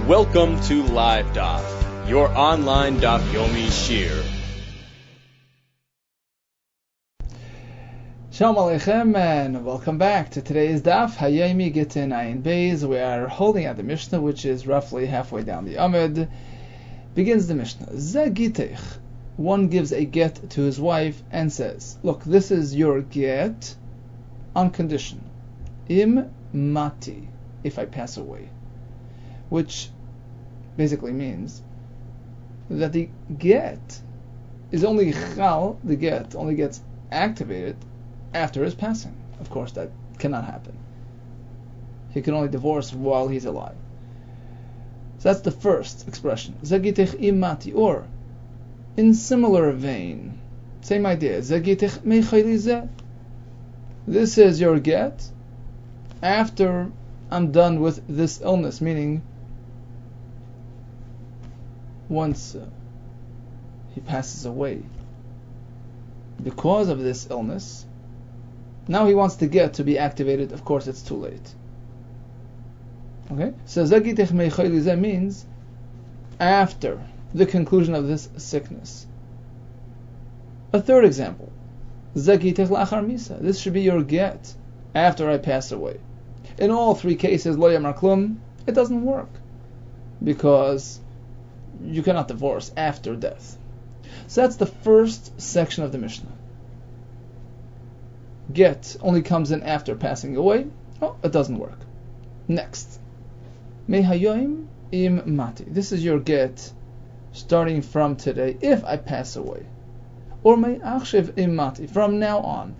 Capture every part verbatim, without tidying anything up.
Welcome to Live Daf, your online Daf Yomi Shir. Shalom Aleichem and welcome back to today's Daf Hayomi Gittin Ayin Beis. We are holding at the Mishnah, which is roughly halfway down the Amud. Begins the Mishnah. Ze gitech. One gives a get to his wife and says, "Look, this is your get on condition, im mati, if I pass away," which basically means that the get is only chal, the get only gets activated after his passing. Of course, that cannot happen. He can only divorce while he's alive. So that's the first expression. Zagitech imati, or in similar vein, same idea. Zagitech mechaylize. This is your get after I'm done with this illness, meaning once uh, he passes away because of this illness, now he wants the get to be activated. Of course, it's too late. Okay? So Zagitech mechaylize means after the conclusion of this sickness. A third example. Zagitech lachar misa. This should be your get after I pass away. In all three cases, lo yamar klum, it doesn't work, because you cannot divorce after death. So that's the first section of the Mishnah. Get only comes in after passing away. Oh, it doesn't work. Next. Me hayoim im mati. This is your get starting from today, if I pass away. Or me achshiv im mati, from now on.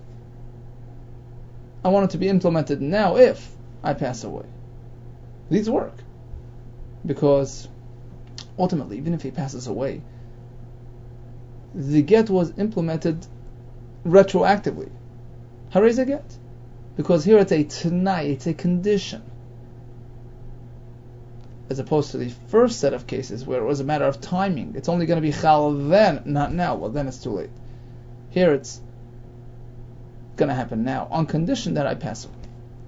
I want it to be implemented now if I pass away. These work, because ultimately, even if he passes away, the get was implemented retroactively. How is a get? Because here it's a t'nai, it's a condition, as opposed to the first set of cases where it was a matter of timing. It's only going to be chal then, not now. Well, then it's too late. Here it's going to happen now, on condition that I pass away.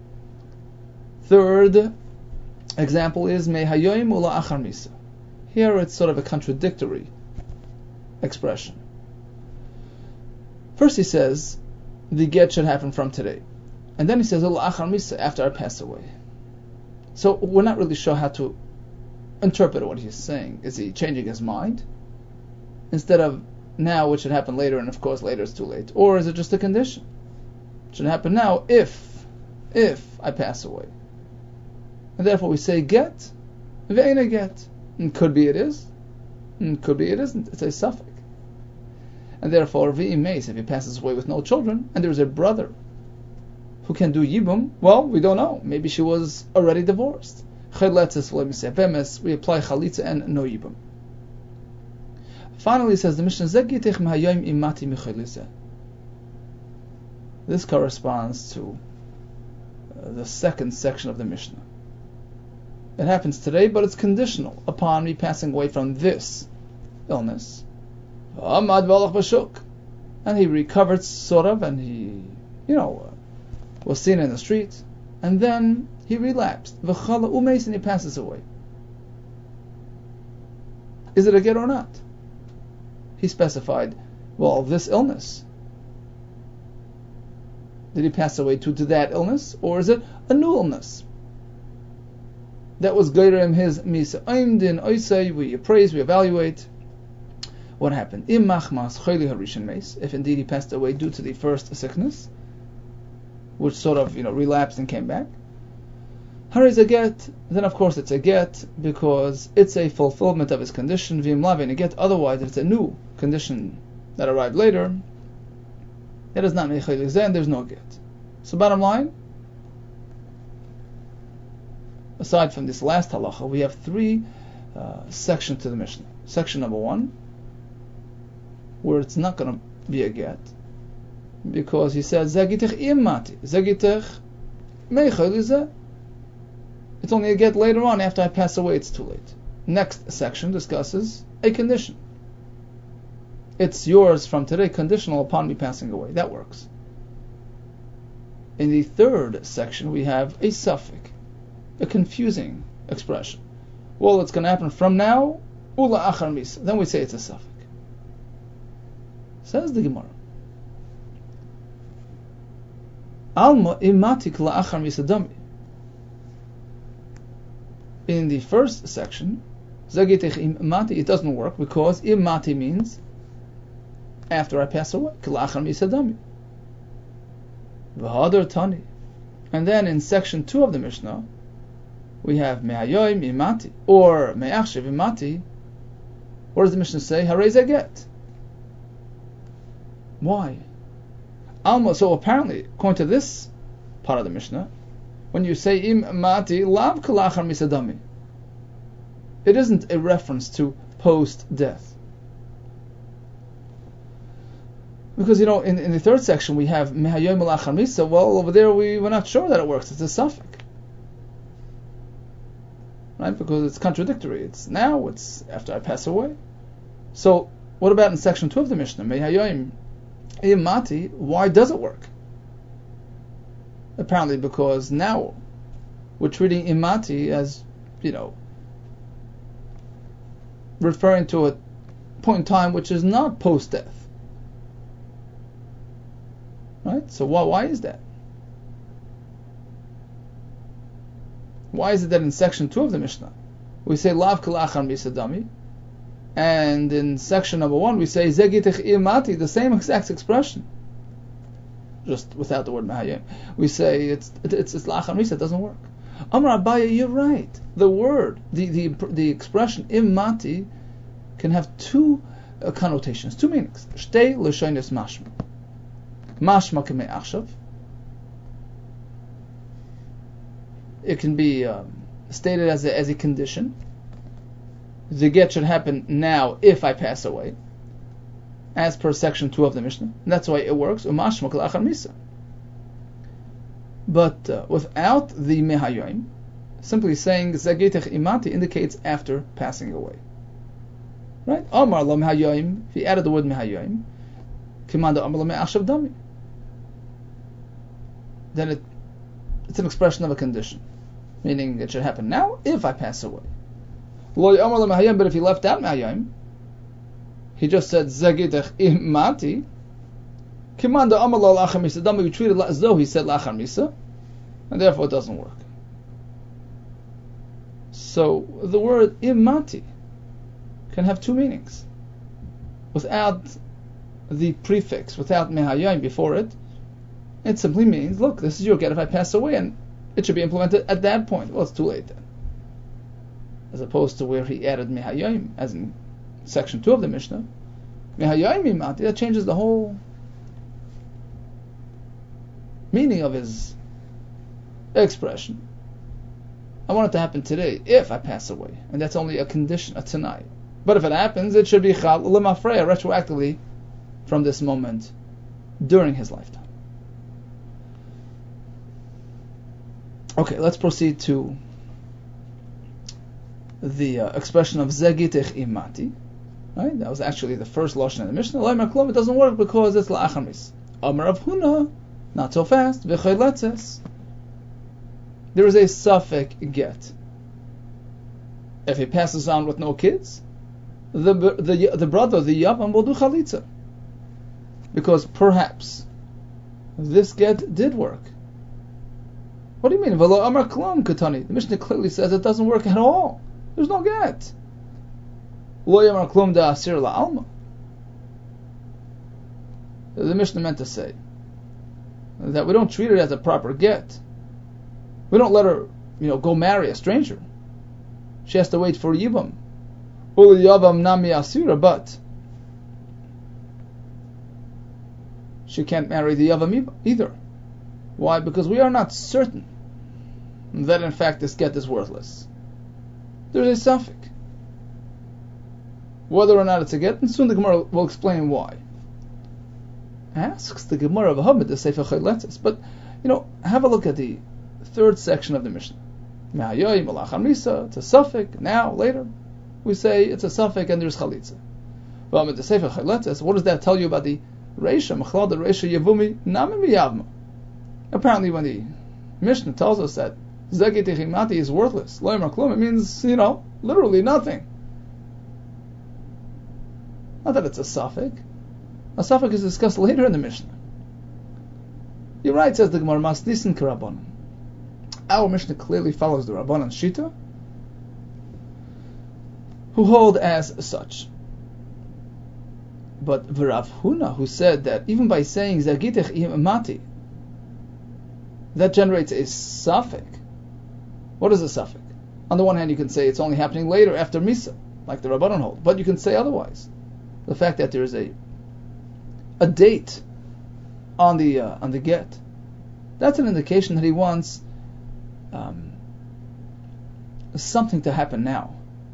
Third example is me hayoim ula achar misa. Here it's sort of a contradictory expression. First he says the get should happen from today, and then he says ula achar misa, after I pass away. So we're not really sure how to interpret what he's saying. Is he changing his mind? Instead of now, which should happen later, and of course later is too late. Or is it just a condition? It should happen now if, if I pass away. And therefore we say get, ve'ena get. And could be it is, and could be it isn't. It's a suffix. And therefore, ve'im meis, if he passes away with no children, and there's a brother who can do yibum, well, we don't know. Maybe she was already divorced. We apply chalitza and no yibum. Finally, says the Mishnah, this corresponds to uh, the second section of the Mishnah. It happens today, but it's conditional upon me passing away from this illness. And he recovered, sort of, and he, you know, was seen in the street, and then he relapsed. And he passes away. Is it a get or not? He specified, well, this illness. Did he pass away due to that illness, or is it a new illness that was greater in his misa? We appraise, we evaluate what happened. If indeed he passed away due to the first sickness, which sort of, you know, relapsed and came back, how is a get? Then of course it's a get, because it's a fulfillment of his condition. Vim lavin a get. Otherwise, if it's a new condition that arrived later, it is not mechayliz, and there's no get. So bottom line, aside from this last halacha, we have three uh, sections to the Mishnah. Section number one, where it's not going to be a get, because he said zagitech imati, zagitech mechayliz. It's only a get later on, after I pass away, it's too late. Next section discusses a condition. It's yours from today, conditional upon me passing away. That works. In the third section, we have a suffix, a confusing expression. well, it's going to happen from now, ula achar misa. Then we say it's a suffix. Says the Gemara. Alma imatik la'achar misa dami. In the first section, zagitech imati, it doesn't work because imati means after I pass away. La'achar misa dami. V'hadar tani. And then in section two of the Mishnah, we have me'ayoim imati or me'achshev imati. What does the Mishnah say? Harei zaget. Why? Alma. So apparently, according to this part of the Mishnah, when you say im mati lav kalachar misadami, it isn't a reference to post-death. Because, you know, in, in the third section we have mehayoim alachar misa. Well, over there we, we're not sure that it works. It's a suffix. Right? Because it's contradictory. It's now, it's after I pass away. So, what about in section two of the Mishnah? Mehayoim imati, why does it work? Apparently because now we're treating imati as, you know, referring to a point in time which is not post-death. Right? So why, why is that? Why is it that in section two of the Mishnah we say lav kalachar misadami, and in section number one we say zegitech imati, the same exact expression, just without the word mahayim? We say it's it's it's lachar misa. It doesn't work. Amar Abaye, you're right. The word, the the the expression imati can have two uh, connotations, two meanings. Shtei l'shonos mashma. Mashma k'mei achshav. It can be um, stated as a, as a condition. The get should happen now if I pass away, as per section two of the Mishnah. And that's why it works. Umashma k'lachar misa. But uh, without the mehayoim, simply saying zagitech imati indicates after passing away. Right? Amar la mehayoim. If he added the word mehayoim, kimanda amar la me'achshav dami. Then it it's an expression of a condition, meaning it should happen now if I pass away. Lo amar la mehayoim. But if he left out mehayoim, he just said zagitech imati. Kimanda amar la lachar misa dami. We treat it as though he said lachar misa, and therefore it doesn't work. So the word imati can have two meanings. Without the prefix, without mehayoim before it, it simply means, look, this is your get if I pass away, and it should be implemented at that point. Well, it's too late then. As opposed to where he added mehayoim, as in section two of the Mishnah. Mehayoim imati, that changes the whole meaning of his expression. I want it to happen today, if I pass away. And that's only a condition, a tanai. But if it happens, it should be chal lemafreya, retroactively from this moment during his lifetime. Okay, let's proceed to the uh, expression of zegitech imati. Right? That was actually the first lashon in the Mishnah. It doesn't work because it's la'achar mis. Amar Rav Huna, not so fast. V'chayletzes. There is a suffix get. If he passes on with no kids, the the the brother, the yavam, will do chalitza, because perhaps this get did work. What do you mean? V'lo amar klum katani. The Mishnah clearly says it doesn't work at all. There's no get. Lo amar klum da asir la alma. The Mishnah meant to say that we don't treat it as a proper get. We don't let her, you know, go marry a stranger. She has to wait for yibam. Ul yavam nami asira, but she can't marry the yavam either. Why? Because we are not certain that in fact this get is worthless. There's a suffix. Whether or not it's a get, and soon the Gemara will explain why. Asks the Gemara of Hamid the Sefer Chayletzes. But, you know, have a look at the third section of the Mishnah. Mehayoim alachar misa, it's a suffix, now, later. We say it's a suffix and there's chalitza. Well, with the Sefer Chayletzes, what does that tell you about the Reisha? Machlal the Reisha Yevumi Nami Miyavma. Apparently when the Mishnah tells us that Zegitech imati is worthless. Lo yamar klum, it means, you know, literally nothing. Not that it's a suffix. A suffix is discussed later in the Mishnah. You're right, says the Gemara, Mas Nisan K'Rabbanan. Our Mishnah clearly follows the Rabbanan Shita, who hold as such. But V'Rav Huna, who said that even by saying Zagitech imati, that generates a suffix. What is a suffix? On the one hand, you can say it's only happening later after Misa, like the Rabbanan hold. But you can say otherwise. The fact that there is a a date on the uh, on the get, that's an indication that he wants um, something to happen now.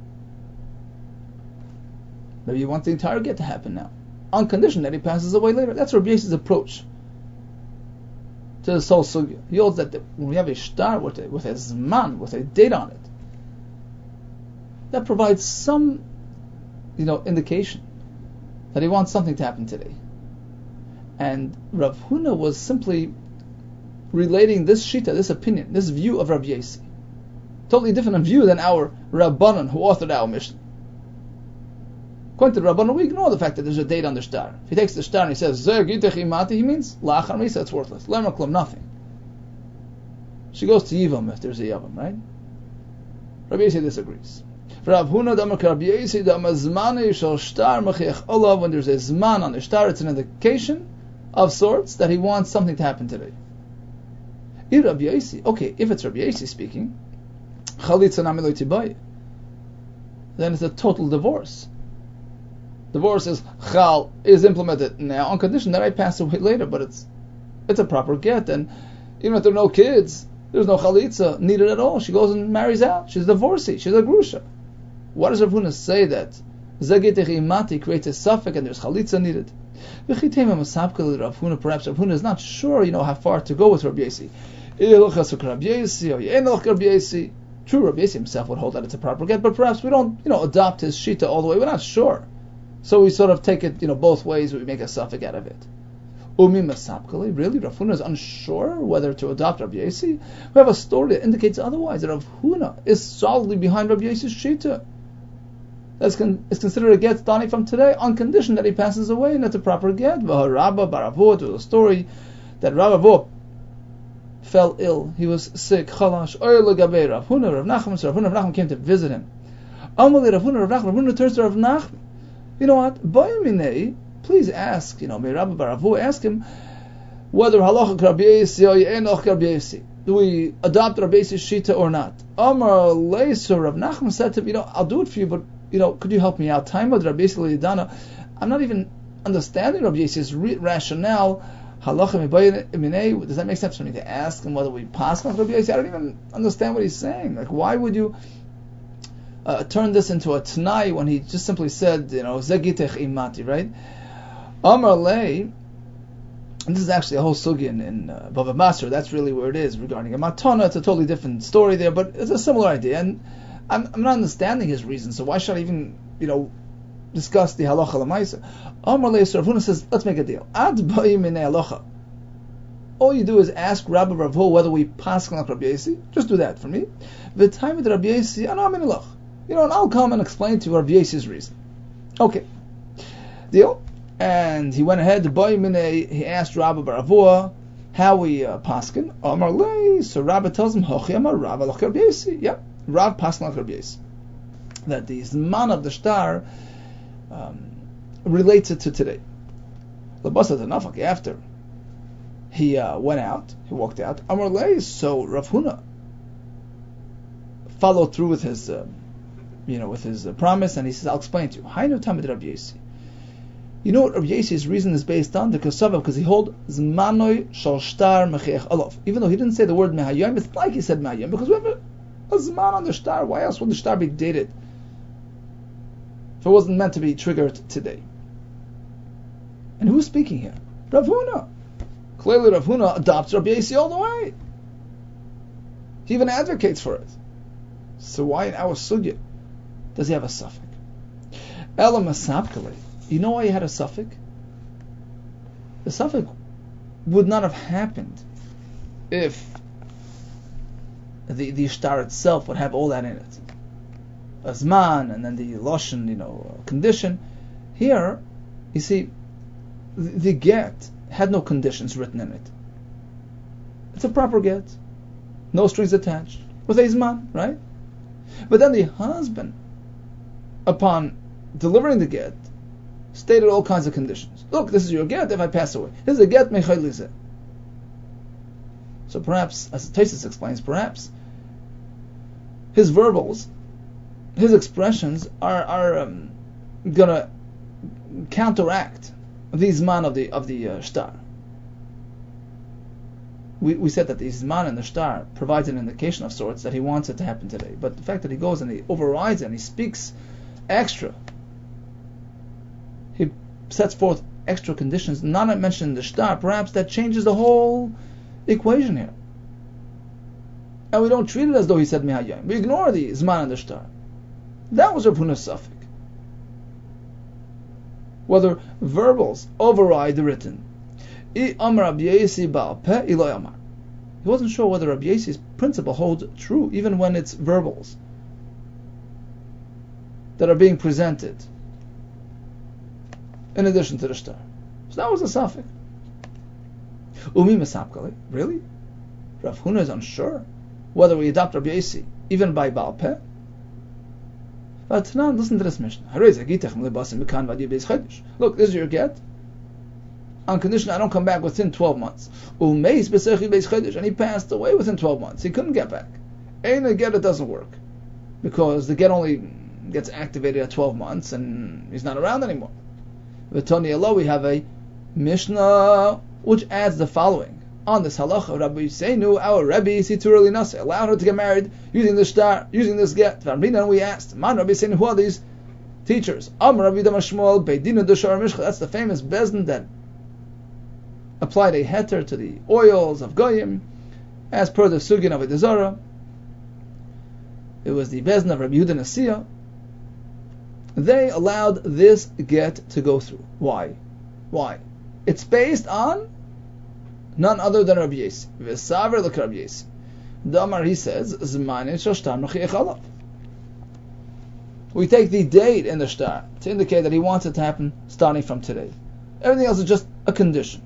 Maybe you want the entire get to happen now, on condition that he passes away later. That's Rabbi Yosef's approach to the whole sugya. He holds that the, when we have a shtar with a, with a zman, with a date on it, that provides some, you know, indication that he wants something to happen today. And Rav Huna was simply relating this shita, this opinion, this view of Rabbi Yosef, totally different view than our Rabbanan who authored our Mishnah. According to the Rabbanan, we ignore the fact that there's a date on the shtar. If he takes the shtar and he says Zer Gitech Imati, he means La'achar Misa, it's worthless. Lemar Klum, nothing. She goes to Yivam if there's a Yavam, right? Rabbi Yosef disagrees. Rav Huna Damar Rabbi Yosef Damar Zmane Shal Shtar Machiach Olav. When there's a Zman on the shtar, it's an indication of sorts that he wants something to happen today. If Rabbi Yosef, okay, if it's Rabbi Yosef speaking, Chalitza Namiloi Tibai, then it's a total divorce. Divorce is Chal is implemented now on condition that I pass away later, but it's it's a proper get, and even if there are no kids, there's no Chalitza needed at all. She goes and marries out. She's a divorcee. She's a grusha. Why does Rav Huna say that Zagitech Imati creates a suffix and there's Chalitza needed? Perhaps Rav Huna is not sure, you know, how far to go with Rabbi Yosef. True, Rabbi Yosef himself would hold that it's a proper get, but perhaps we don't, you know, adopt his shita all the way. We're not sure, so we sort of take it, you know, both ways. We make a suffix out of it. Umi Masapkali, really, Rav Huna is unsure whether to adopt Rabbi Yosef. We have a story that indicates otherwise. That Rav Huna is solidly behind Rabbi Yosef's shita. That's con- is considered a get starting from today on condition that he passes away, and that's a proper get. Rabba Baravo, it was a story that Rabba fell ill. He was sick. Chalash. Oil Gabe Rav Huna, Rav Nachman. So Rav Huna, Rav Nachman came to visit him. Amalei Rav Huna, Rav Nachman. Rav Huna turns to Rav Nachman. You know what? Bayaminei, please ask. You know, may Rabba Baravo ask him whether halacha Rabbi Yosef or enoch Rabbi Yosef. Do we adopt Rabbi Yosef's shita or not? Amar Leiser, Rav Nachman said to him, you know, I'll do it for you, but you know, could you help me out? Time with Rabbi Yosef L'Yidana. I'm not even understanding Rabbi Yosef's re- rationale. Halacha mibayinei. Does that make sense for me to ask him whether we pass on Rabbi Yosef? I don't even understand what he's saying. Like, why would you uh, turn this into a t'nai when he just simply said, you know, Zagitech imati, right? Amar lei. And this is actually a whole sugi in, in uh, Bava Basra. That's really where it is regarding a matana. It's a totally different story there, but it's a similar idea. And I'm, I'm not understanding his reason, so why should I even, you know, discuss the halacha l'maisa? Amar Leis Rav Huna says, let's make a deal. Ad ba'im minei halacha. All you do is ask Rabbi Rav Hu whether we pass like Rabbi Yosef. Just do that for me. The time with Rabbi Yosef, I'm in halach. You know, and I'll come and explain to you Rabbi Yosef's reason. Okay, deal. And he went ahead. Ba'im minei. He asked Rabbi Rav Hu how we uh, paskin. Amar Leis. So Rabbi tells him, Hochi Amar Rabbi like Rabbi Yosef. Yep. Rav Paskin Rabbi Yosef, that the Zman of the shtar um, relates it to today. Labasa Tanafak, after he uh, went out, he walked out, Amar Leis, so Rav Huna followed through with his, uh, you know, with his uh, promise, and he says, I'll explain to you. Hainu Tamid Rabbi Yosef. You know what Rabbi Yosef's reason is based on? The Kosava, because he hold Zmanoi Shal Shtar Mechiach Olav. Even though he didn't say the word Mehayim, it's like he said Mehayim, because we have a a zman on the shtar. Why else would the shtar be dated if it wasn't meant to be triggered today? And who's speaking here? Rav Huna. Clearly Rav Huna adopts Rabbi Yosef all the way. He even advocates for it. So why in our sugya does he have a suffix? Ela masapkale. You know why he had a suffix? The suffix would not have happened if the, the shtar itself would have all that in it. A zman, and then the loshen, you know, condition. Here, you see, the, the get had no conditions written in it. It's a proper get, no strings attached, with a zman, right? But then the husband, upon delivering the get, stated all kinds of conditions. Look, this is your get if I pass away. This is a get mechayl lizeh. So perhaps, as Tosfos explains, perhaps his verbals, his expressions are are um, gonna counteract the zman of the of the uh, shtar. We we said that the zman and the shtar provides an indication of sorts that he wants it to happen today. But the fact that he goes and he overrides it and he speaks extra, he sets forth extra conditions, not mentioned in the shtar, perhaps that changes the whole equation here. And we don't treat it as though he said mihayim. We ignore the zman and the shtar. That was Rav Huna's safek. Whether verbals override the written. He wasn't sure whether Rabbi Yosef's principle holds true even when it's verbals that are being presented in addition to the shtar. So that was a safek. Umi mesapkali, really? Rav Huna is unsure whether we adopt Rabbi Yosef even by Baal Peh. But now listen to this Mishnah. Look, this is your get. On condition I don't come back within twelve months. And he passed away within twelve months. He couldn't get back. Ain't a get, it doesn't work. Because the get only gets activated at twelve months and he's not around anymore. With Tony Allah, we have a Mishnah which adds the following. On this halacha, Rabbi Yisenu, our Rebbe, Siturali Nase, allowed her to get married using this shtar, using this get. And we asked, Man Rabbi Yisenu, who are these teachers? Am Rabbi Damashmuel, Beidina Dushar Mishcha. That's the famous bezdin that applied a heter to the oils of Goyim, as per the Sugin of Avodah Zarah. It was the bezdin of Rabbi Yehuda Nasiya. They allowed this get to go through. Why? Why? It's based on none other than Rabbi Yosef. V'saver l'k Rabbi Yosef. Damar, he says, Zmanin shel shtar mechiach alav. We take the date in the shtar to indicate that he wants it to happen starting from today. Everything else is just a condition.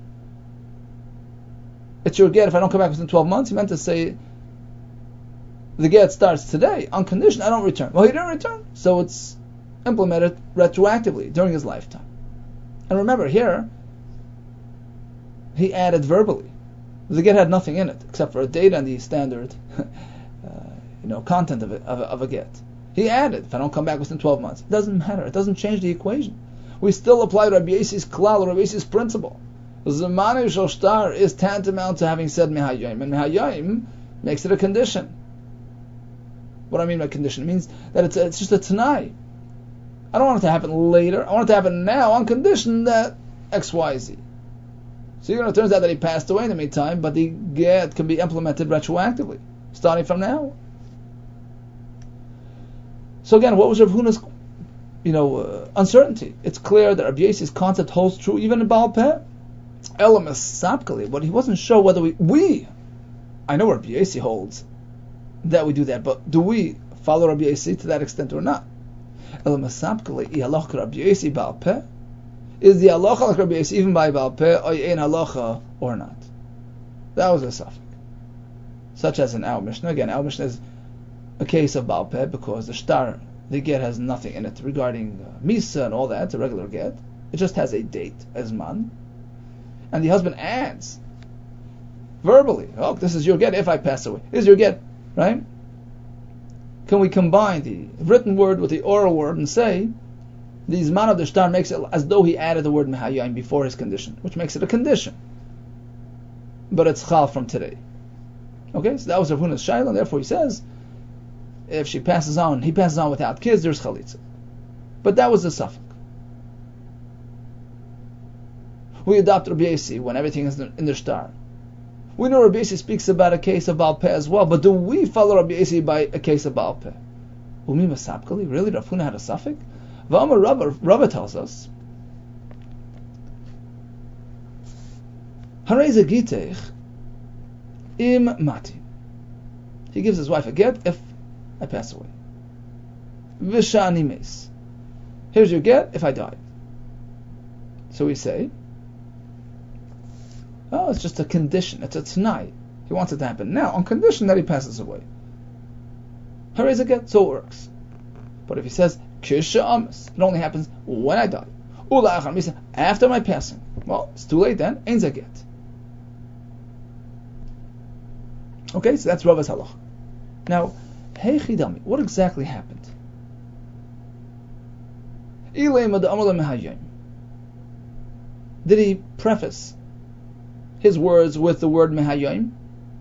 It's your get if I don't come back within twelve months. He meant to say the get starts today on condition I don't return. Well, he didn't return, so it's implemented retroactively during his lifetime. And remember, here he added verbally. The get had nothing in it except for a date and the standard, uh, you know, content of, it, of, a, of a get. He added, if I don't come back within twelve months, it doesn't matter. It doesn't change the equation. We still apply Rabbi Yosef's klal, Rabbi Yosef's principle. Zmanu shel shtar is tantamount to having said mehayim, and mehayim makes it a condition. What do I mean by condition? It means that it's a, it's just a tanai. I don't want it to happen later. I want it to happen now on condition that X, Y, Z. So you know, it turns out that he passed away in the meantime, but the get can be implemented retroactively, starting from now. So again, what was Rav Huna's, you know, uh, uncertainty? It's clear that Rabbi Yosef's concept holds true even in Baal Peh. Elamas sapkali, but he wasn't sure whether we, we, I know Rabbi Yosef holds that we do that, but do we follow Rabbi Yosef to that extent or not? Elamas sapkali, ihalach Rabbi Yosef Baal Peh. Is the halacha like Rabbi Yosef even by Baal Peh, or ain't halacha or not? That was a safek. Such as in our Mishnah. Again, our Mishnah is a case of Baal Peh because the shtar, the get has nothing in it regarding uh, Misa and all that. It's a regular get. It just has a date, as man. And the husband adds verbally, oh, this is your get if I pass away. This is your get, right? Can we combine the written word with the oral word and say the zman of the shtar makes it as though he added the word mehayim before his condition, which makes it a condition, but it's chal from today. Okay, so that was Rav Huna's shayla, and therefore he says if she passes on, he passes on without kids, there's chalitza. But that was the safek. We adopt Rabbi Yosef when everything is in the shtar. We know Rabbi Yosef speaks about a case of Baal Peh as well, but do we follow Rabbi Yosef by a case of Baal Peh? Umi masapkali, really? Rav Huna had a safek? V'amar Rava, Rava tells us, Harei zegitech im mati. he gives his wife a get if I pass away. V'shani meis. Here's your get if I die. So we say, oh, it's just a condition. It's a t'nai. He wants it to happen now on condition that he passes away. Harei a get, so it works. But if he says kisha amas, it only happens when I die. Ula'achar misa, after my passing. Well, it's too late then. Ein a get. Okay, so that's Rava's halach. Now, hey chidami, what exactly happened? Did he preface his words with the word mehayim?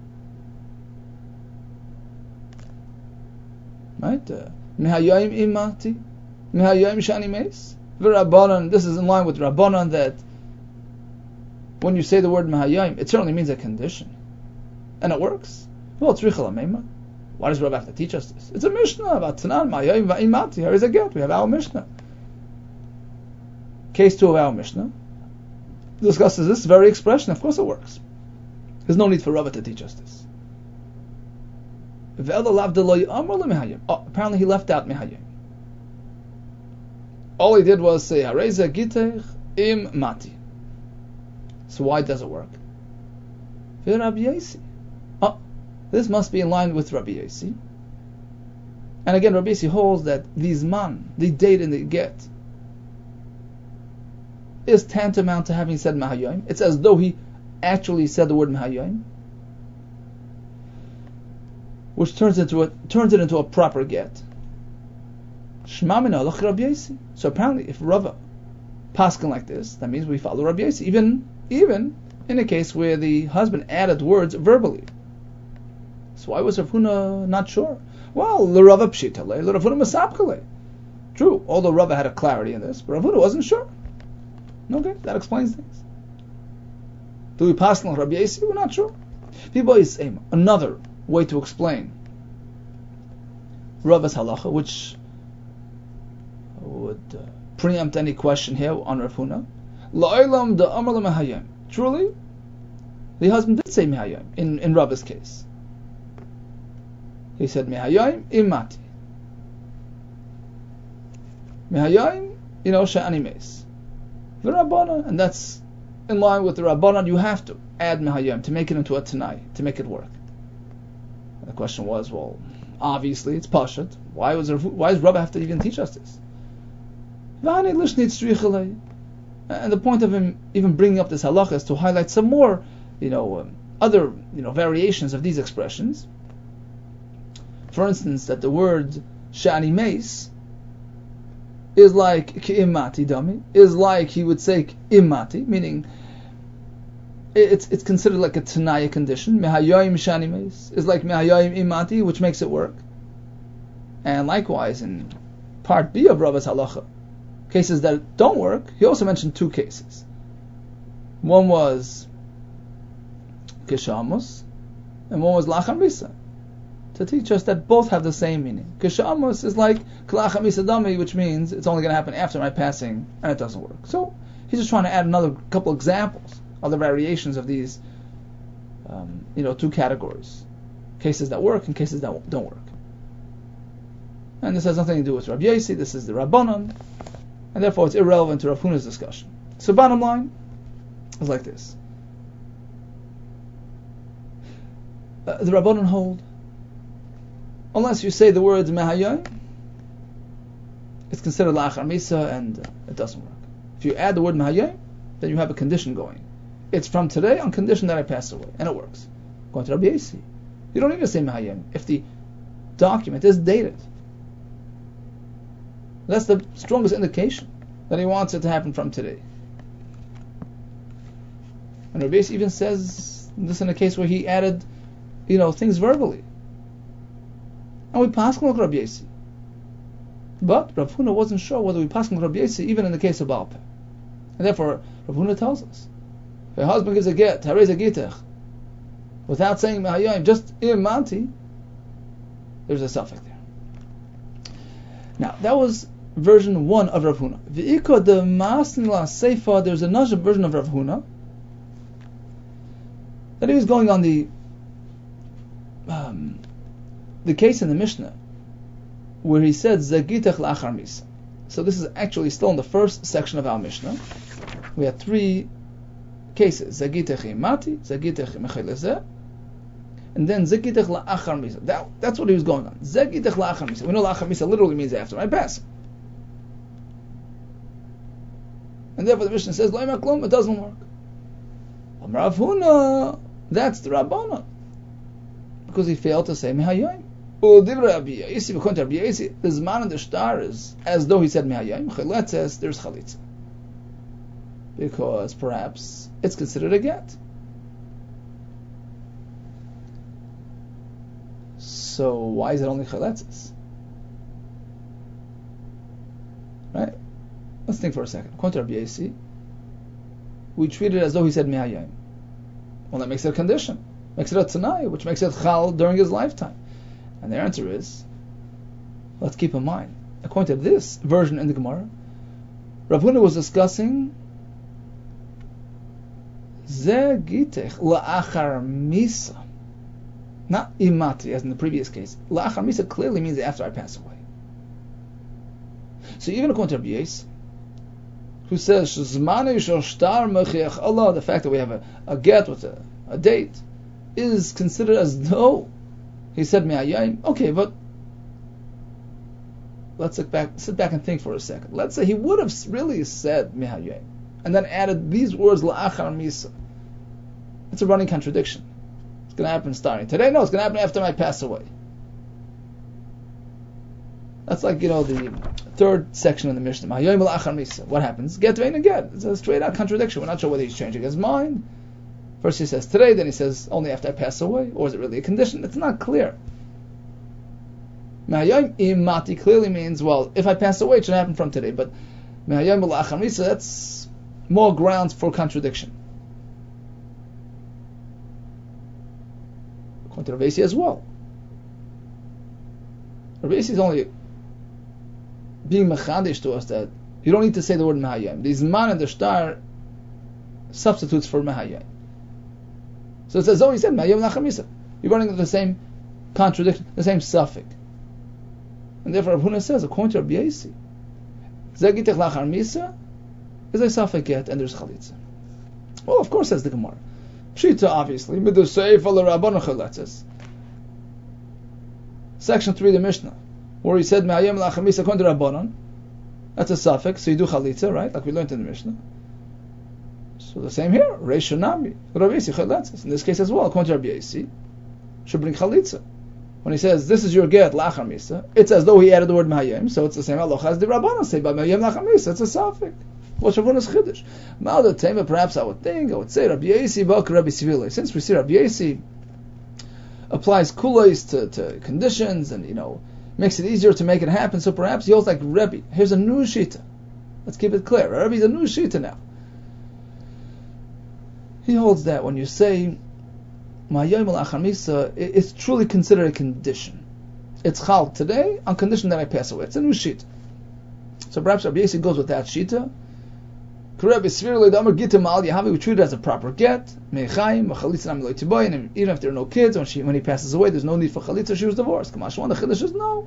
Right? Mehayim imati, mehayim shani meis. V'Rabbanan. This is in line with Rabbanan that when you say the word mehayim, it certainly means a condition, and it works. Well, tzricha lameima. Why does Rabbi have to teach us this? It's a Mishnah about Tanan mehayim va'imati. Here is a get. We have our Mishnah. Case two of our Mishnah discusses this very expression. Of course it works. There's no need for Rabbi to teach us this. Oh, apparently he left out mehayim. All he did was say hareza gitech im mati. So why does it work? Oh, this must be in line with Rabbi Yossi. And again, Rabbi Yossi holds that these man, the date and the get, is tantamount to having said mehayim. It's as though he actually said the word mehayim, which turns into a turns it into a proper get. Shema min halach Rabbi Yossi. So apparently, if Rava paskin like this, that means we follow Rabbi Yossi, even even in a case where the husband added words verbally. So why was Rav Huna not sure? Well, the Rava pshitale, the Rav Huna masapkale. True, although Rava had a clarity in this, but Rav Huna wasn't sure. Okay, that explains things. Do we pass on Rabbi Yossi? We're not sure. Another way to explain Rava's halacha, which would uh, preempt any question here on Rav Huna. La'olam da amar mehayim. Truly, the husband did say mehayim in, in Rava's case. He said mehayim imati. Mehayim, you know, she'ani meis. The Rabbanan, and that's in line with the Rabbanan. You have to add mehayim to make it into a tanai, to make it work. And the question was, well, obviously it's pashat. Why was there, why does Rabbi have to even teach us this? And the point of him even bringing up this halacha is to highlight some more, you know, um, other, you know, variations of these expressions. For instance, that the word shani meis is like ki'imati dami, is like he would say imati, meaning it's it's considered like a tanaya condition. Mehayim shani meis is like mehayim imati, which makes it work. And likewise, in part B of Rava's halacha, cases that don't work, he also mentioned two cases. One was kishamus, and one was lacham misa, to teach us that both have the same meaning. Kishamus is like klacham misa dami, which means it's only going to happen after my passing, and it doesn't work. So he's just trying to add another couple examples, other variations of these, um, you know, two categories: cases that work and cases that don't work. And this has nothing to do with Rabbi Yossi. This is the Rabbanan, and therefore it's irrelevant to Rav Huna's discussion. So bottom line is like this: uh, the Rabbanan hold, unless you say the words mehayim, it's considered la'achar misa, and uh, it doesn't work. If you add the word mehayim, then you have a condition going. It's from today on condition that I pass away, and it works. Going to Rabbi Yossi, you don't need to say mehayim if the document is dated. That's the strongest indication that he wants it to happen from today. And Rabbi Yossi even says this in a case where he added, you know, things verbally. And we pass on Rabbi Yossi. But Rav Huna wasn't sure whether we pass on Rabbi Yossi even in the case of Baal Peh. And therefore, Rav Huna tells us, if a husband gives a get, harei a gitech, without saying mehayim, just imanti, there's a suffix there. Now, that was version one of Rav Huna. V'iko de masnila seifa, there's another version of Rav Huna, that he was going on the um, the case in the Mishnah where he said Zagitach la'achar misa. So this is actually still in the first section of our Mishnah. We had three cases: Zagitach imati, Zagitach mechelezeh, and then Zagitach la'achar misa. That, that's what he was going on. Zagitach la'achar misa. We know la'achar misa literally means after I pass. And therefore the Mishnah says, Lo'im ha'klum, it doesn't work. Rav Huna, that's the Rabbanan, because he failed to say Mehayim. The Zman and the Shtar is as though he said Mehayim. Chaletzes, there's Chalitza, because perhaps it's considered a get. So why is it only Chaletzes? Right? Let's think for a second. According to Rabbi Yossi, we treat it as though he said Mehayim. Well, that makes it a condition. Makes it a Tanai, which makes it Chal during his lifetime. And the answer is, let's keep in mind, according to this version in the Gemara, Rav Huna was discussing Ze Gitech la'achar misa, not imati, as in the previous case. La'achar misa clearly means after I pass away. So even according to Rabbi Yossi, who says Shzmanu shel shtar mechiach Allah, the fact that we have a, a get with a, a date is considered as though he said Me'ayayim. Okay, but let's sit back, sit back and think for a second. Let's say he would have really said Me'ayayim and then added these words La'achar Misa. It's a running contradiction. It's going to happen starting today. No, it's going to happen after I pass away. That's like, you know, the third section of the Mishnah. What happens? Get vein again. It's a straight out contradiction. We're not sure whether he's changing his mind. First he says today, then he says only after I pass away, or is it really a condition? It's not clear. Imati clearly means, well, if I pass away, it should happen from today. But that's more grounds for contradiction. According to Rav Yossi as well. Rav Yossi is only being mechadish to us that you don't need to say the word Mehayim. The Zman and the Shtar substitutes for Mehayim. So it says, oh, he said Mehayim la'achar misa. You're running into the same contradiction, the same suffix. And therefore Rav Huna says, according to Rabbi Yossi, Zagitech la'achar misa is a suffix get and there's chalitza. Well, of course, says the Gemara. Pshita, obviously. Section three of the Mishnah, where he said Me'ayim la'achar misa according to Rabbanon. That's a suffix, so you do chalitza, right? Like we learned in the Mishnah. So the same here, Reish Nami, Rabbi Yossi chalitza. In this case as well, according to Rabbi Yossi, should bring chalitza. When he says this is your get la'achar misa, it's as though he added the word Me'ayim, so it's the same halacha as the Rabbanon say, but Me'ayim la'achar misa, it's a suffix. What's Rav Huna's chiddush? Ma'al Tema, perhaps I would think, I would say Rabbi Yossi b'ak Rabbi Sivile. Since we see Rabbi Yossi applies kulais to, to conditions and, you know, makes it easier to make it happen, so perhaps he holds like Rabbi. Here's a new shita. Let's keep it clear. Rabbi's a new shita now. He holds that when you say Ma'ayim la'achar misa, it's truly considered a condition. It's chal today on condition that I pass away. It's a new shita. So perhaps Rabbi Yossi goes with that shita. We treat it as a proper get. And even if there are no kids, when, she, when he passes away, there's no need for chalitza. She was divorced. The chiddush is no.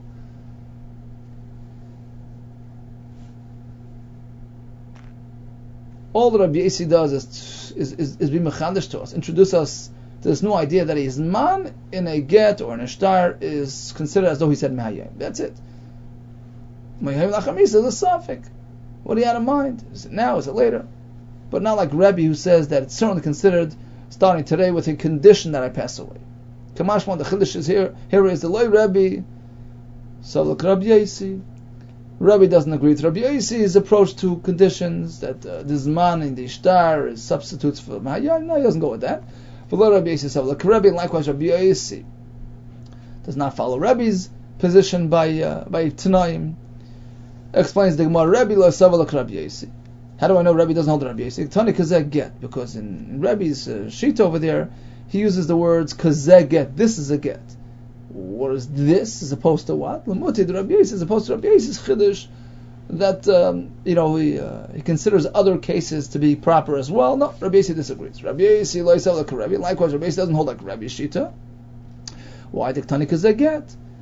All that Rabbi Yossi does is is is, is be mechadish to us, introduce us to this new idea that his man in a get or in a shtar is considered as though he said Mehayim. That's it. Mehayim la'achar misa is a suffix. What do you have in mind? Is it now? Is it later? But not like Rebbe, who says that it's certainly considered starting today with a condition that I pass away. Kamashman, the chiddush is here. Here is the loy Rebbe. So look, Rabbi Yossi. Rebbe doesn't agree with Rabbi Yossi's approach to conditions that uh, the zman in the ishtar is substitutes for Mehayim. No, he doesn't go with that. But look, Rabbi Yossi. So look, Rebbe, likewise Rabbi Yossi does not follow Rebbe's position by uh, by Tanaim. Explains the Gemara, Rebbe lo savalak Rabbi Yossi. How do I know Rebbe doesn't hold Rabbi Yossi? Tani kazeh get, because in, in Rebbe's uh, sheet over there, he uses the words kazeh get. This is a get. What is this as opposed to what? Lamuti the Rabbi Yossi as opposed to Rabbi Yossi's chiddush that um, you know he uh, he considers other cases to be proper as well. No, Rabbi Yossi disagrees. Rabbi Yossi lo savalak Rebbe. Likewise, Rabbi Yossi doesn't hold like Rebbe's shita. Why the Tani kazeh get?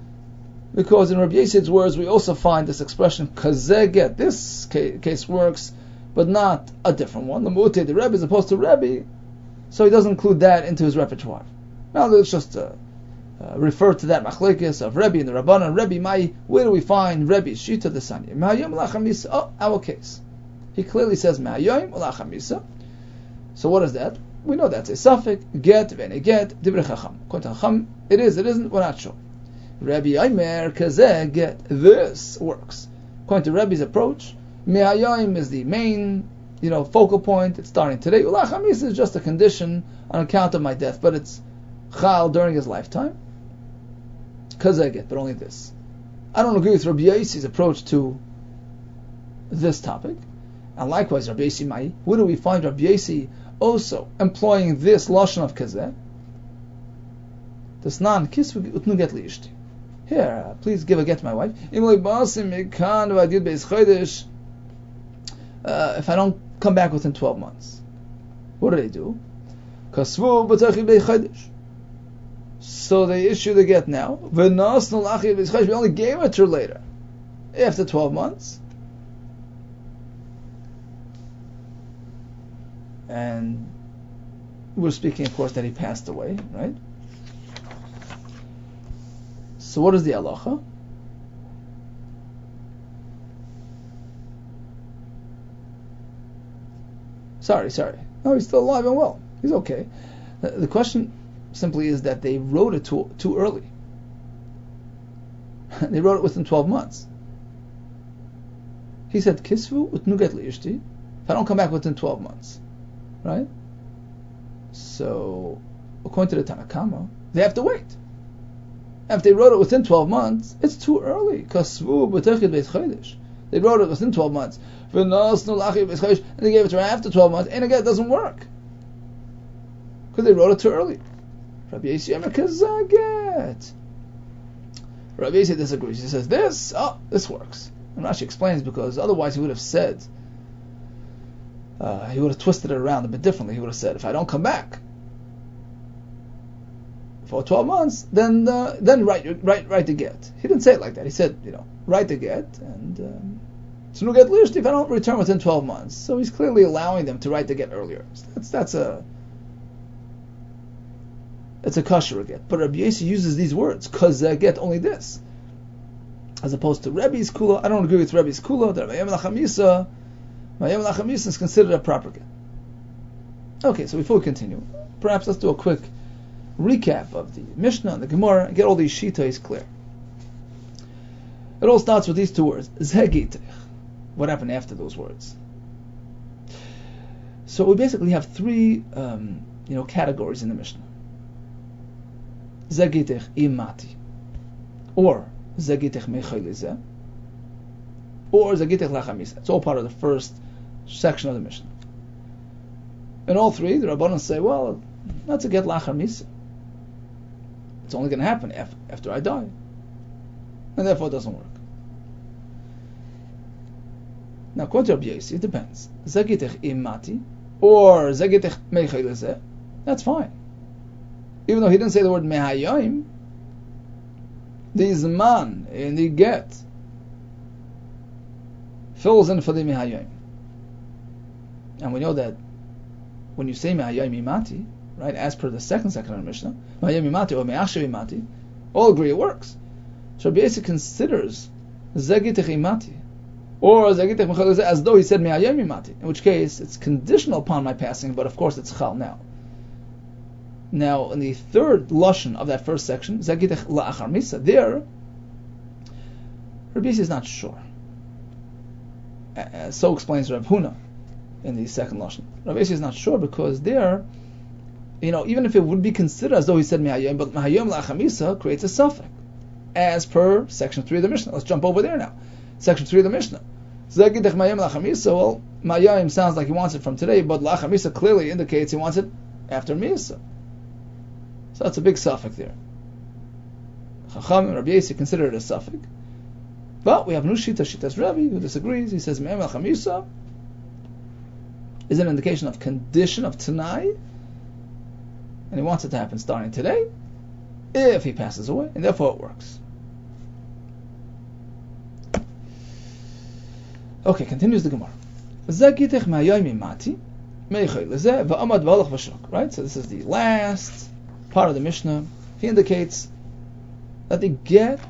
Because in Rabbi Yosef's words, we also find this expression, kazeh get. This case works, but not a different one. The Mu'teh, the Rebbe, as opposed to Rebbe, so he doesn't include that into his repertoire. Now let's just uh, uh, refer to that machlekes of Rebbe and the Rabbanan. Rebbe, my, where do we find Rebbe? Shita the Sanya. Ma'ayom lachamisa. Oh, our case. He clearly says ma'ayom lachamisa. So what is that? We know that's a suffix. Get, vene get, divrei chacham. According to chacham, it is, it isn't, we're not sure. Rabbi Aimer kazeh get. This works. According to Rebbe's approach, me'ayom is the main, you know, focal point. It's starting today. Ulachamis is just a condition on account of my death, but it's chal during his lifetime. Kazeh get, but only this. I don't agree with Rabbi Yossi's approach to this topic. And likewise, Rabbi Yossi Mai, where do we find Rabbi Yossi also employing this lashon of kazeh? Tasnan kisvu utnu get liishti. Here, uh, please give a get to my wife. Uh, if I don't come back within twelve months, what do they do? So they issue the get now. We only gave it to her later, after twelve months. And we're speaking, of course, that he passed away, right? So what is the halacha? Sorry, sorry. No, he's still alive and well. He's okay. The question simply is that they wrote it too, too early. They wrote it within twelve months. He said, Kisvu utnuget liishti, if I don't come back within twelve months. Right? So, according to the Tanakama, they have to wait. If they wrote it within twelve months, it's too early. They wrote it within twelve months. And they gave it to her after twelve months, and again, it doesn't work. Because they wrote it too early. Rabbi Yossi Kazaget. Rabbi Yossi disagrees. He says, this, oh, this works. And Rashi explains, because otherwise he would have said, uh, he would have twisted it around a bit differently. He would have said, if I don't come back for twelve months, then uh, then write, write, write the get. He didn't say it like that. He said, you know, write the get, and um, so no get list if I don't return within twelve months. So he's clearly allowing them to write the get earlier. So that's that's a it's a kosher get. But Rabbi Yossi uses these words, cause uh, get only this, as opposed to Rebbe's kula. I don't agree with Rebbe's kula. That Mayem Lachamisa, Mayem Lachamisa is considered a proper get. Okay, so before we continue, perhaps let's do a quick recap of the Mishnah and the Gemara and get all these shitas clear. It all starts with these two words, Zegitech. What happened after those words? So we basically have three um, you know, categories in the Mishnah. Zegitech imati, or Zegitech mechaylize, or Zegitech lachamisa. It's all part of the first section of the Mishnah. In all three, the Rabbanan say, well, that's a get lachamisa. It's only going to happen af- after I die, and therefore it doesn't work. Now, according to Rabbi Yossi, it depends. Zegitech imati or Zegitech mechaylize, that's fine. Even though he didn't say the word mehayim, the zman in the get fills in for the mehayim. And we know that when you say mehayim imati, right, as per the second section of the Mishnah, mehayim imati or me'achshav imati, all agree it works. So Rabbi Yossi considers Zegitech imati or Zegitech mechaylize as though he said mehayim imati, in which case it's conditional upon my passing, but of course it's chal now. Now, in the third lashon of that first section, Zegitech la'achar misa, there, Rabbi Yossi is not sure. Uh, so explains Rav Huna in the second lashon. Rabbi Yossi is not sure because there, you know, even if it would be considered as though he said mehayim, but mehayim la'achar misa creates a suffix, as per section three of the Mishnah. Let's jump over there now. Section three of the Mishnah. Zegitech mehayim la'achar misa, well, mehayim sounds like he wants it from today, but la'achar misa clearly indicates he wants it after misa. So that's a big suffix there. Chacham and Rabbi Yossi consider it a suffix. But we have Nushita, Shitas Rabbi, who disagrees. He says, Me'em al-Chamisa is an indication of condition of Tanai, and he wants it to happen starting today, if he passes away, and therefore it works. Okay, continues the Gemara. Zagitech ma'yomi mati meichel lezeh va'amad v'alach v'shok. Right? So this is the last part of the Mishnah. He indicates that the get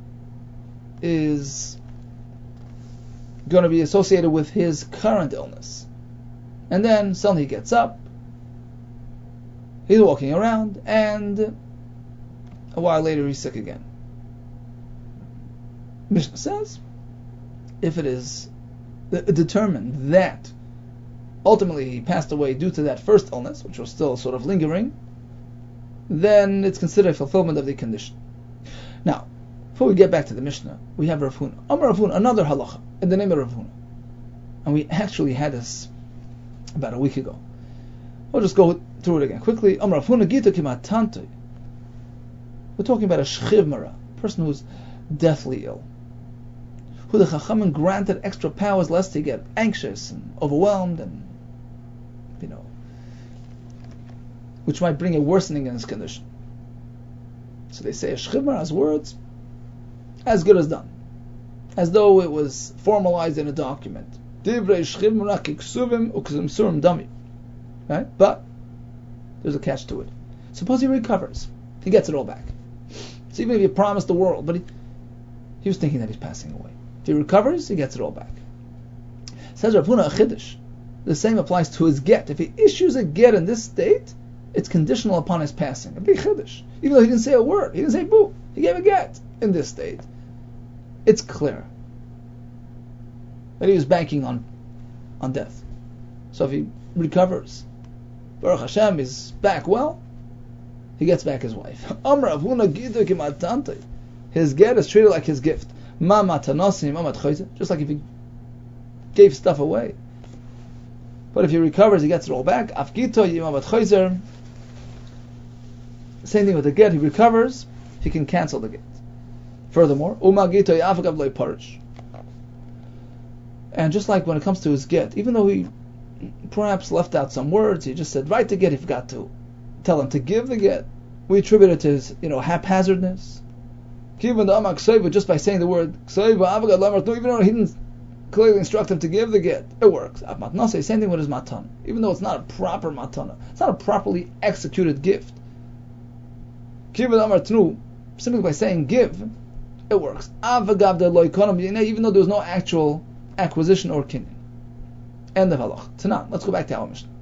is going to be associated with his current illness. And then suddenly he gets up, he's walking around, and a while later he's sick again. Mishnah says, if it is determined that ultimately he passed away due to that first illness, which was still sort of lingering, then it's considered a fulfillment of the condition. Now, before we get back to the Mishnah, we have Rav Huna. Amar Rav Huna, another halacha in the name of Rav Huna. And we actually had this about a week ago. We'll just go through it again quickly. Amar Rav Huna gita kimat tantoi. We're talking about a shchiv mara, a person who's deathly ill, who the Chachamim granted extra powers lest he get anxious and overwhelmed, and you know, which might bring a worsening in his condition. So they say a shchiv mara's words, as good as done, as though it was formalized in a document. Divrei shchiv mara kiksuvim ukzimsurim dami. Right? But there's a catch to it. Suppose he recovers, he gets it all back. So even if he promised the world, but he, he was thinking that he's passing away. If he recovers, he gets it all back. Says Rav Huna a chiddush. The same applies to his get. If he issues a get in this state, it's conditional upon his passing. A big chiddush. Even though he didn't say a word, he didn't say boo. He gave a get in this state. It's clear that he was banking on on death. So if he recovers, Baruch Hashem is back well, he gets back his wife. Amar Rav Huna gita kimat tantoi. His get is treated like his gift. Ma matanosim, ma matchoyze. Just like if he gave stuff away. But if he recovers, he gets it all back. Afgito yima matchoyzer. Same thing with the get. He recovers, he can cancel the get. Furthermore, uma gito yafagav loy parish. And just like when it comes to his get, even though he perhaps left out some words, he just said, write the get, he forgot to tell him to give the get. We attribute it to his, you know, haphazardness. Even just by saying the word, even though he didn't clearly instruct him to give the get, it works. Same thing with his matana. Even though it's not a proper matana, it's not a properly executed gift. Simply by saying give, it works. Even though there was no actual acquisition or kinyan. End of halach. Tanan. Let's go back to our Mishnah.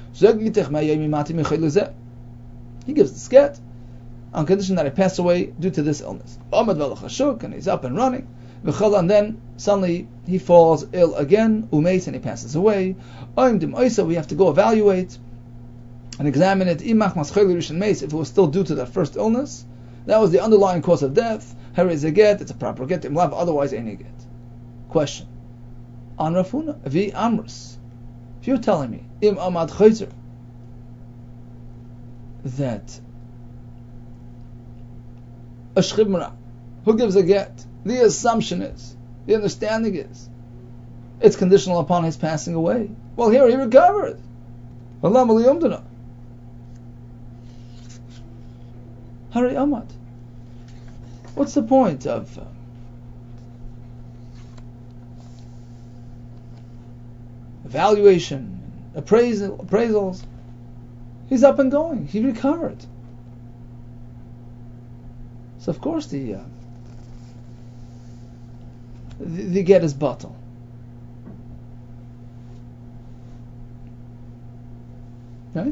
He gives the get on condition that he passed away due to this illness. And he's up and running. And then suddenly he falls ill again, umeis, and he passes away. We have to go evaluate and examine it. If it was still due to that first illness, that was the underlying cause of death. Here is a get, it's a proper get. Otherwise, any get. Question. On Rav Huna, vi amrus. If you're telling me, im amad chayzer, that a shchiv mara, who gives a get, the assumption is, the understanding is, it's conditional upon his passing away. Well, here he recovered. Hari amad. What's the point of uh, evaluation, appraisal, appraisals? He's up and going. He recovered. So of course the uh, the, the get is bottle. Right?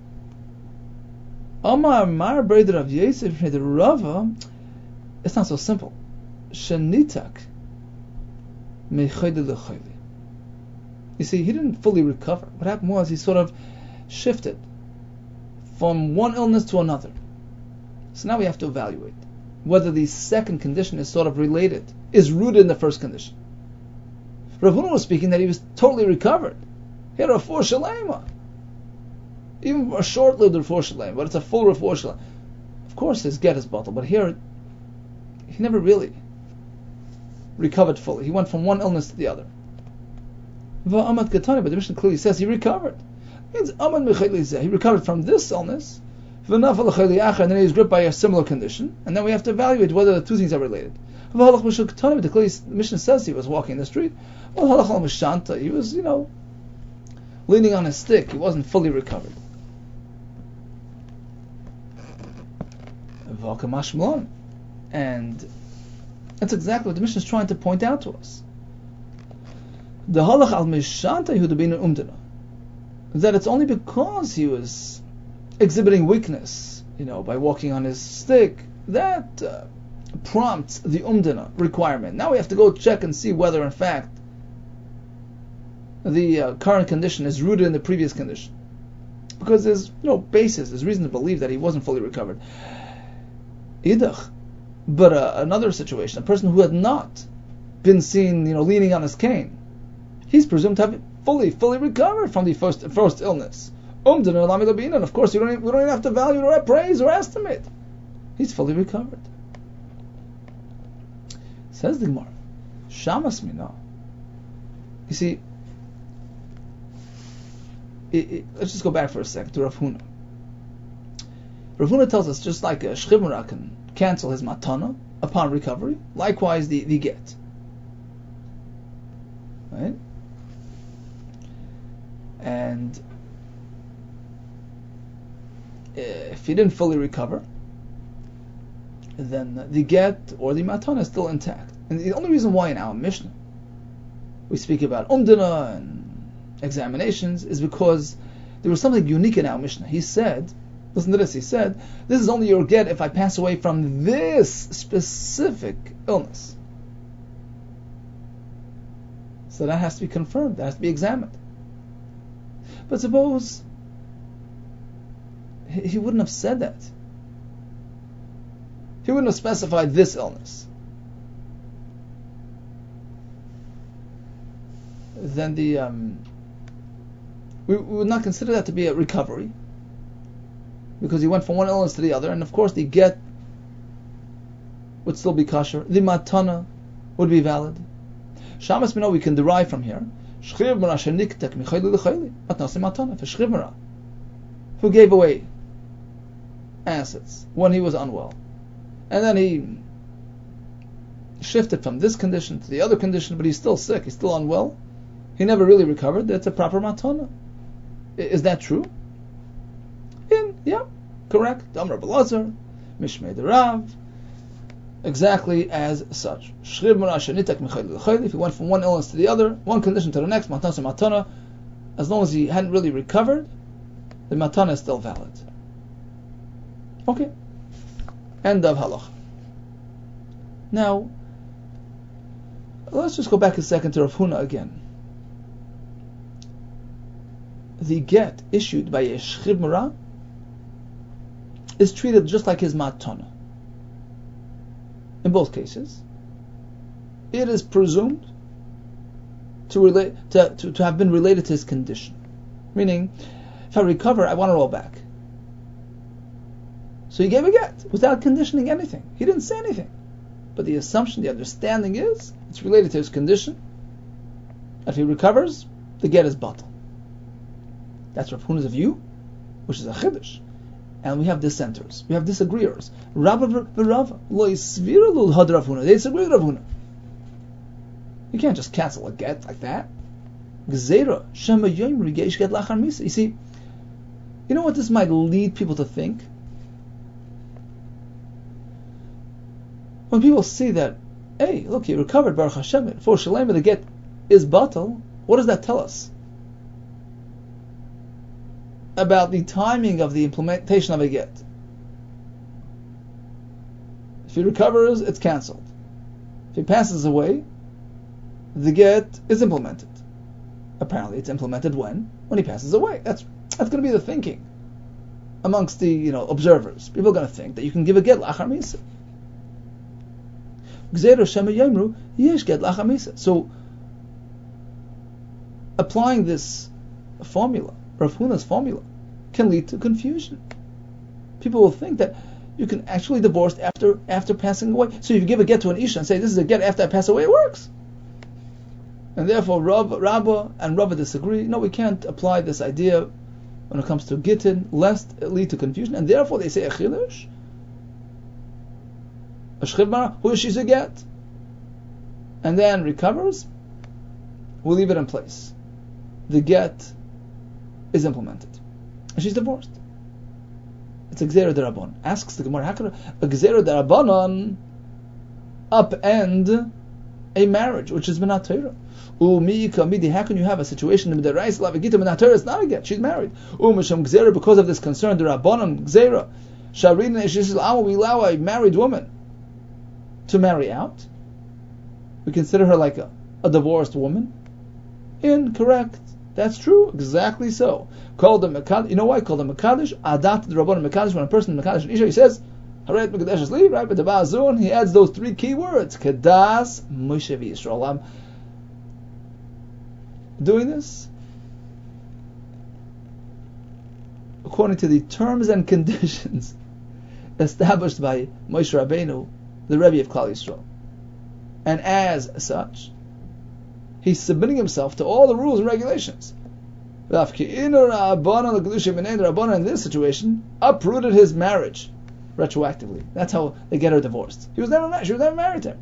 Amar Mar Breder of Yosef the Rava. It's not so simple. Shanitak mechayde lechayde. You see, he didn't fully recover. What happened was he sort of shifted from one illness to another. So now we have to evaluate whether the second condition is sort of related, is rooted in the first condition. Rav Huna was speaking that he was totally recovered. He had a refuah shalema. Even a short-lived refuah shalema, but it's a full refuah shalema. Of course his get is bottled, but here he never really recovered fully. He went from one illness to the other. But the Mishnah clearly says he recovered. It means he recovered from this illness, and then he was gripped by a similar condition, and then we have to evaluate whether the two things are related. The Mishnah says he was walking in the street. Well, halach al mishanta, he was, you know, leaning on his stick. He wasn't fully recovered. And that's exactly what the Mishnah is trying to point out to us. The halach al mishanta yehudabinu umdana, that it's only because he was exhibiting weakness, you know, by walking on his stick, that uh, prompts the umdana requirement. Now we have to go check and see whether, in fact, the uh, current condition is rooted in the previous condition, because there's no basis, there's reason to believe that he wasn't fully recovered. Idach, but uh, another situation, a person who had not been seen, you know, leaning on his cane, he's presumed to have fully, fully recovered from the first first illness. Umdana lami labina, and of course, you don't even, we don't even have to value or appraise or estimate. He's fully recovered. Says the Gemara, Shamas mina. You see, it, it, let's just go back for a second to Rav Huna. Rav Huna tells us just like a shchivra can cancel his matana upon recovery, likewise the, the get. Right? And if he didn't fully recover, then the get or the matana is still intact. And the only reason why in our Mishnah we speak about umdana and examinations is because there was something unique in our Mishnah. He said, listen to this, he said, this is only your get if I pass away from this specific illness. So that has to be confirmed, that has to be examined. But suppose he wouldn't have said that. He wouldn't have specified this illness. Then the um, we, we would not consider that to be a recovery, because he went from one illness to the other, and of course the get would still be kosher. The matana would be valid. Shamas mino we can derive from here. Shchiv mara sheniktek michayli l'chayli matnasi matana. For shchiv mara, who gave away assets when he was unwell, and then he shifted from this condition to the other condition, but he's still sick, he's still unwell, he never really recovered, that's a proper matana. Is that true? In, yeah, correct. Amar Belazar, Mishmei de Rav, exactly as such. Shchiv mara shenitek michayli l'chayli, if he went from one illness to the other, one condition to the next, matana matana, as long as he hadn't really recovered, the matana is still valid. Okay. End of halacha. Now, let's just go back a second to Rav Huna again. The get issued by a shchiv mara is treated just like his matana. In both cases, it is presumed to relate to, to, to have been related to his condition. Meaning, if I recover, I want it all back. So he gave a get without conditioning anything. He didn't say anything. But the assumption, the understanding is, it's related to his condition. If he recovers, the get is batal. That's Rav Huna's view, which is a chiddush. And we have dissenters. We have disagreeers. Rabba v'Rava. Lo yisvira lul had Rav Huna. They disagree with Rav Huna. You can't just cancel a get like that. Gzeira shema yoyim rigesh get lachar misa. You see, you know what this might lead people to think? When people see that, hey, look, he recovered, Baruch Hashem, for Shalem, the get is batal, what does that tell us? About the timing of the implementation of a get. If he recovers, it's cancelled. If he passes away, the get is implemented. Apparently it's implemented when? When he passes away. That's that's going to be the thinking amongst the you know observers. People are going to think that you can give a get lachar misa. So, applying this formula, Rav Huna's formula, can lead to confusion. People will think that you can actually divorce after after passing away. So if you give a get to an isha and say, this is a get after I pass away, it works. And therefore Rav, Rabbah and Rabbah disagree. No, we can't apply this idea when it comes to gittin, lest it lead to confusion. And therefore they say a chilush, a shchiv mara, who is she to get? and then recovers, we'll leave it in place. The get is implemented. And she's divorced. It's a Gzeira D'Rabbanan. Asks the Gemara, how could a Gzeira D'Rabbanan upend a marriage which is Minat Torah? How can you have a situation in the Rais Lavagita Minat Torah? It's not a get, she's married. Because of this concern, the Rabbanan Gzeira, Sharin Eshishil, we allow a married woman to marry out. We consider her like a, a divorced woman. Incorrect. That's true. Exactly so. Called the Mekadosh. You know why? Called the Mekadosh. Adat the Rabbanan Mekadosh. When a person Mekadosh and Isha, he says, Haret Mekadosh is leave, right? But the Ba'azun, he adds those three key words. Kedas Moshe V'Yisrael. I'm doing this according to the terms and conditions established by Moshe Rabbeinu, the Rebbe of Klal Yisrael. And as such, he's submitting himself to all the rules and regulations. In this situation, uprooted his marriage retroactively. That's how they get her divorced. He was never married. She was never married to him.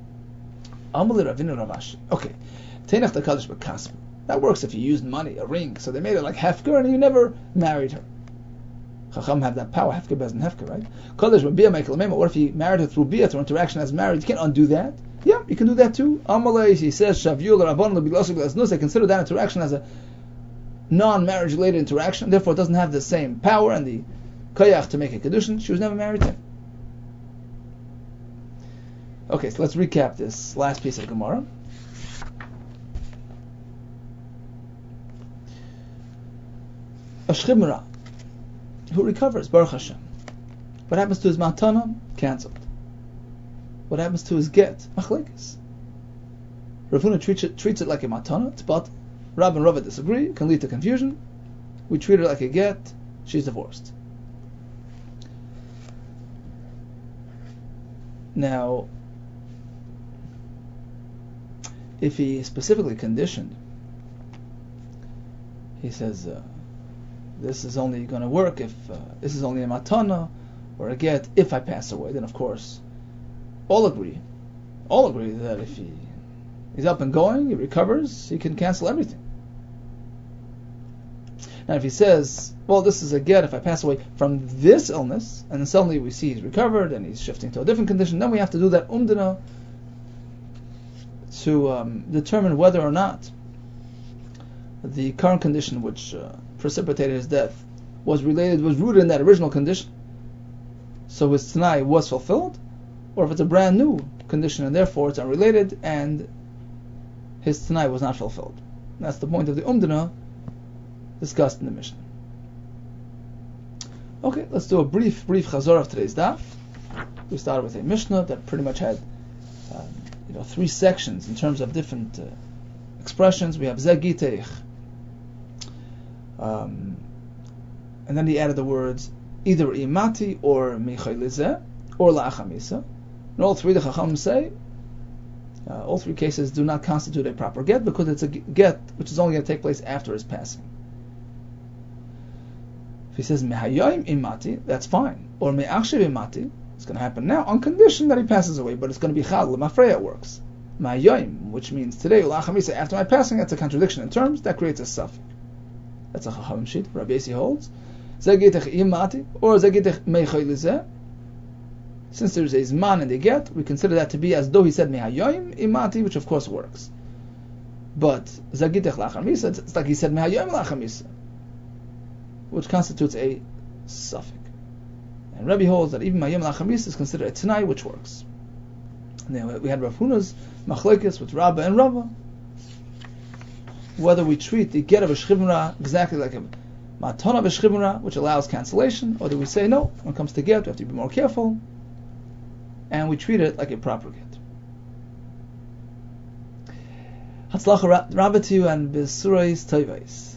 Okay. That works if you used money, a ring. So they made it like hefker, and you never married her. Chacham have that power. Hefker bezin hefker, right? What if he married her through bia, through interaction as married? You can't undo that. Yeah, you can do that too. Amalei, he says, Shaviyul Rabban Lebilasuk. They consider that interaction as a non-marriage related interaction. Therefore, it doesn't have the same power and the koyach to make a kedushin. She was never married to him. Okay, so let's recap this last piece of Gemara. A shchimra who recovers, Baruch Hashem. What happens to his matana? Cancelled. What happens to his get? Machlekes. Rav Huna treats it, treats it like a matana, but Rab and Rava disagree, can lead to confusion. We treat her like a get, she's divorced. Now, if he specifically conditioned, he says, uh, this is only going to work if, uh, this is only a matana, or a get, if I pass away, then of course, all agree, all agree that if he he's up and going, he recovers, he can cancel everything. Now if he says, well, this is a get if I pass away from this illness, and then suddenly we see he's recovered and he's shifting to a different condition, then we have to do that umdana to um, determine whether or not the current condition which uh, precipitated his death was related, was rooted in that original condition. So his t'nai was fulfilled, or if it's a brand new condition and therefore it's unrelated and his t'nai was not fulfilled. And that's the point of the umdana discussed in the Mishnah. Okay, let's do a brief, brief chazor of today's daf. We started with a Mishnah that pretty much had um, you know, three sections in terms of different uh, expressions. We have zegiteich, um, and then he added the words either imati or michaylizeh or la'achamisa. And all three the Chacham say, uh, all three cases do not constitute a proper get because it's a get which is only going to take place after his passing. If he says mehayim imati, that's fine. Or me'achshiv imati, it's going to happen now on condition that he passes away, but it's going to be chal l'mafreya works. Mehayim, which means today ulachamisa, after my passing, that's a contradiction in terms that creates a suffix. That's a Chacham sheet. Rabbi Yossi holds zegitech imati or zegitech mechaylizeh. Since there's a zman in the get, we consider that to be as though he said mehayim imati, which of course works. But zagitech lachamisa, it's like he said mehayim lachamisa, which constitutes a suffix. And Rabbi holds that even mayim lachamisa is considered a t'nai, which works. And then we had Rav Huna's machlekes with Rabba and Rava, whether we treat the get of a shchivra exactly like a matana of a shchivra, which allows cancellation, or do we say no, when it comes to get, we have to be more careful, and we treat it like a proper get. Hatzlacha Rabba to you and Besurais Toivais.